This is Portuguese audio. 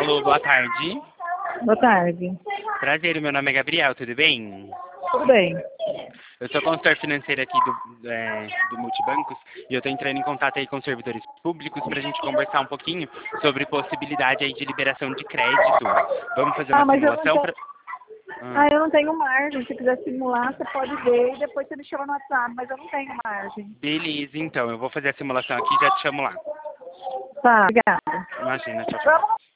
Alô, boa tarde. Boa tarde. Prazer, meu nome é Gabriel, tudo bem? Tudo bem? Eu sou consultor financeiro aqui do Multibancos e eu estou entrando em contato aí com os servidores públicos para a gente conversar um pouquinho sobre possibilidade aí de liberação de crédito. Vamos fazer uma Mas eu não simulação tenho... para... eu não tenho margem. Se quiser simular, você pode ver e depois você me chama no WhatsApp, mas eu não tenho margem. Beleza, então, eu vou fazer a simulação aqui e já te chamo lá. Tá, obrigada. Imagina, tchau, tchau. Vamos